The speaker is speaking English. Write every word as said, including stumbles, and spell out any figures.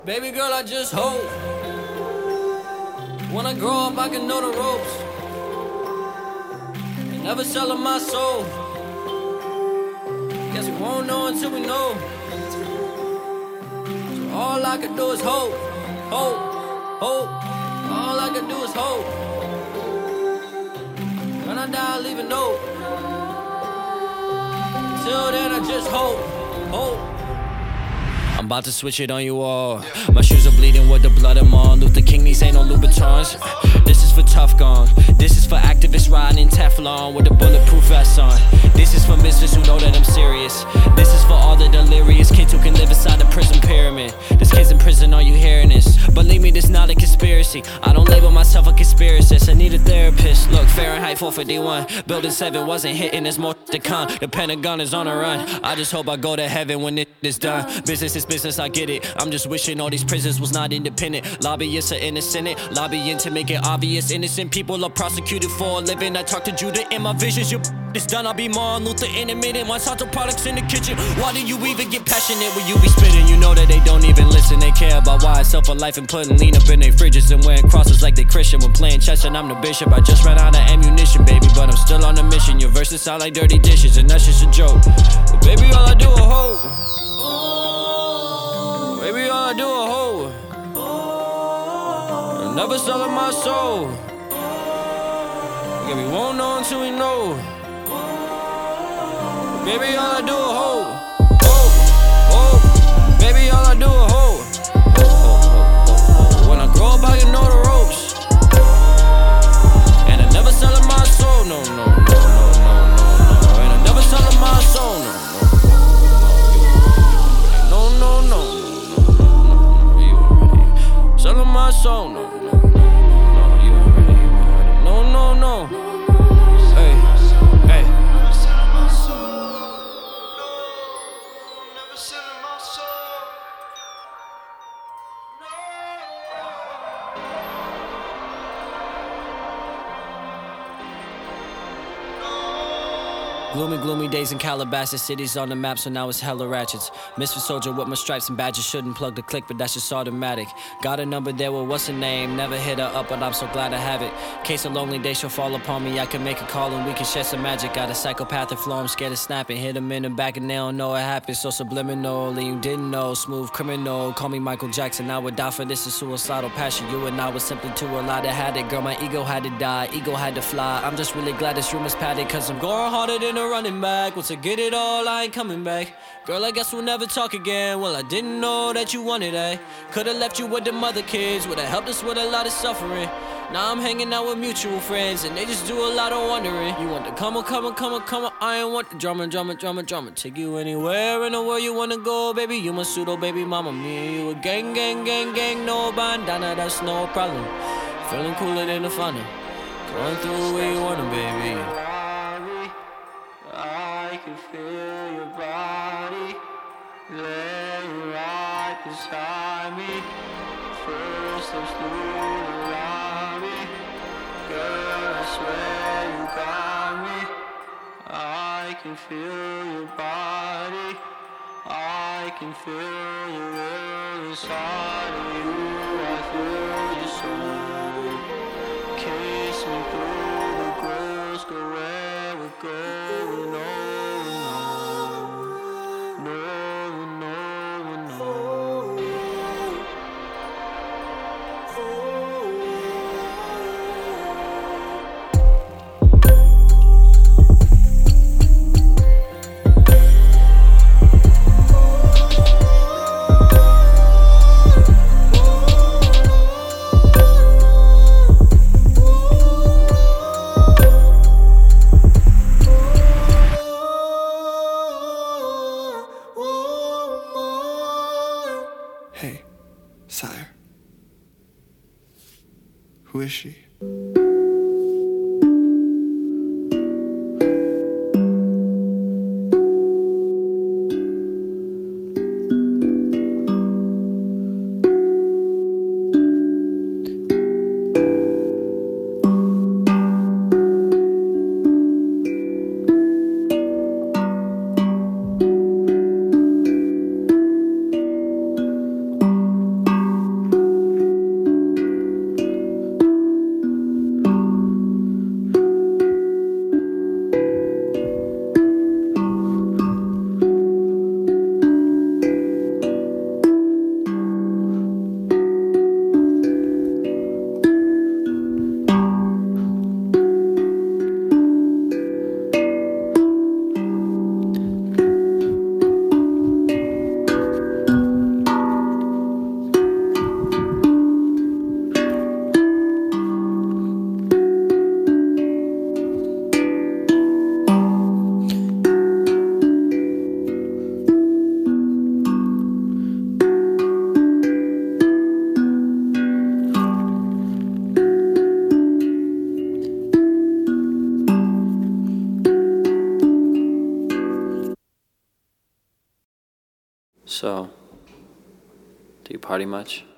Baby girl, I just hope when I grow up I can know the ropes and never selling my soul. Guess we won't know until we know. So all I can do is hope, hope, hope. All I can do is hope. When I die, I'll leave a note. Till then, I just hope, hope. I'm about to switch it on you all. My shoes are bleeding with the blood of Martin Luther King. These ain't no Louboutins. This is for tough gone. This is for activists riding in Teflon with a bulletproof vest on. This is for misfits who know that I'm serious. This is for all the delirious kids who can live inside the prison pyramid. This kid's in prison, are you hearing this? Believe me, this not a conspiracy. I don't label myself a conspiracist. I need a therapist. Look, Fahrenheit four fifty-one. Building seven wasn't hitting, there's more to come. The Pentagon is on the run. I just hope I go to heaven when it is done. Business is business, I get it. I'm just wishing all these prisons was not independent. Lobbyists are in the Senate, lobbying to make it obvious. Innocent people are prosecuted for a living. I talk to Judah in my visions. Your it's done, I'll be Martin Luther in a minute. Monsanto products in the kitchen. Why do you even get passionate when you be spitting? You know that they don't even listen. They care about why I sell for life and putting lean up in their fridges and wearing crosses like they Christian. When playing chess and I'm the bishop, I just ran out of ammunition, baby, but I'm still on a mission. Your verses sound like dirty dishes and that's just a joke. But baby, all I do is hope. Baby, all I do is hope. I'm never selling my soul. Yeah, we won't know until we know. Baby, all I do is hope. Hope, hope. Baby, all I do is hope. Hope, hope, hope, hope. When I grow up, I can know the ropes. And I never selling my soul. No, no, no, no, no, no, no. And I never selling my soul. No, no, no, no, no, no, no, no. You already selling my soul. No, no, no, no, you already, you already. No, no, no. Hey, hey. Gloomy, gloomy days in Calabasas. Cities on the map, so now it's hella ratchets. Misfit soldier with my stripes and badges. Shouldn't plug the click, but that's just automatic. Got a number there, well, what's her name? Never hit her up, but I'm so glad I have it. Case a lonely day, she'll fall upon me. I can make a call and we can share some magic. Got a psychopathic flow, I'm scared of snapping. Hit him in the back and they don't know what happened. So subliminal, and you didn't know. Smooth criminal, call me Michael Jackson. I would die for this, a suicidal passion. You and I was simply too alive to had it. Girl, my ego had to die, ego had to fly. I'm just really glad this room is padded, cause I'm going harder than a running back. Once I get it all, I ain't coming back. Girl, I guess we'll never talk again. Well, I didn't know that you wanted that. Could've left you with the mother kids. Would've helped us with a lot of suffering. Now I'm hanging out with mutual friends and they just do a lot of wondering. You want to come on, come on, come on, come on. I ain't want the drama, drama, drama, drama. Take you anywhere in the world you wanna go, baby. You my pseudo baby mama. Me and you a gang, gang, gang, gang. No bandana, that's no problem. Feeling cooler than the funny. Going through where you wanna, baby. I can feel your body laying right beside me. First steps through the lobby. Girl, I swear you got me. I can feel your body. I can feel your will inside of you. I feel your soul. Kiss me through the grills. Go where we're going. Hey, sire. Who is she? So, do you party much?